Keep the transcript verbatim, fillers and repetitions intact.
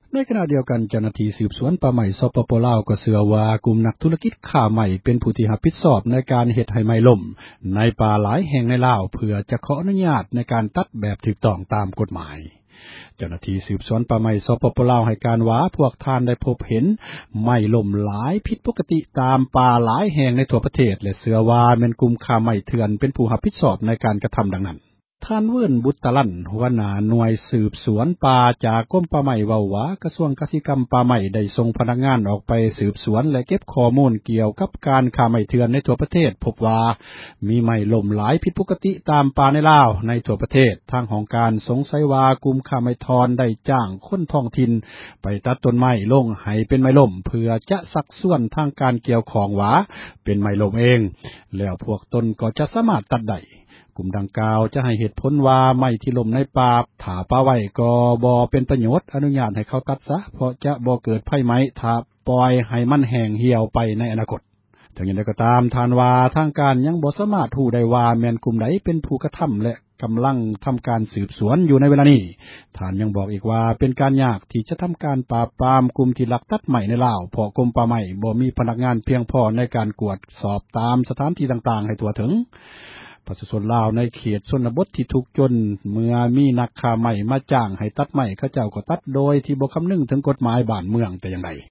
ในขณะเดียวกันเจ้าหน้าที่สืบสวนป่าไม้สปป.ลาวก็เชื่อว่ากลุ่มนักธุรกิจค้าไม้เป็นผู้ที่รับผิดชอบในการเฮ็ดให้ไม้ล่มในป่าหลายแห่งในลาวเพื่อจะขออนุญาตในการตัดแบบถูกต้องตามกฎหมายเจ้าหน้าที่สืบสวนป่าไม้สปป.ลาวให้การว่าพวกท่านได้พบเห็นไม้ล่มหลายผิดปกติตามป่าหลายแห่งในทั่วประเทศและเชื่อว่าแม่นกลุ่มค้าไม้เถื่อนเป็นผู้รับผิดชอบในการกระทำดังนั้นท่านเวิ้นบุตรลั่นหัวหน้าหน่วยสืบสวนป่าจากกรมป่าไม้เว้าว่ากระทรวงเกษตรกรรมป่าไม้ได้ส่งพนักงานออกไปสืบสวนและเก็บข้อมูลเกี่ยวกับการค้าไม้เถื่อนในทั่วประเทศพบว่ามีไม้ล่มหลายผิดปกติตามป่าในลาวในทั่วประเทศทางของการสงสัยว่ากลุ่มค้าไม้ทอนได้จ้างคนท้องถิ่นไปตัดต้นไม้ลงให้เป็นไม้ล่มเพื่อจะสักส่วนทางการเกี่ยวของว่าเป็นไม้ล่มเองแล้วพวกตนก็จะสามารถตัดได้กลุ่มดังกล่าวจะให้เหตุผลว่าไม้ที่ล่มในป่าถ้าป่าไว้ก็บ่เป็นประโยชน์อนุญาตให้เขาตัดซะเพราะจะบ่เกิดภัยไหมถ้าปล่อยให้มันแห้งเหี่ยวไปในอนาคตถึงอย่างไรก็ตามทานว่าทางการยังบ่สามารถรู้ได้ว่าแม่นกลุ่มใดเป็นผู้กระทำและกำลังทำการสืบสวนอยู่ในเวลานี้ท่านยังบอกอีกว่าเป็นการยากที่จะทำการปราบปรามกลุ่มที่ลักตัดไม้ในลาวเพราะกรมป่าไม้บ่มีพนักงานเพียงพอในการกวดสอบตามสถานที่ต่างๆให้ทั่วถึงประชาชนลาวในเขตชนบทที่ทุกข์จนเมื่อมีนักค้าไม้มาจ้างให้ตัดไม้เขาเจ้าก็ตัดโดยที่บ่คำนึงถึงกฎหมายบ้านเมืองแต่อย่างใด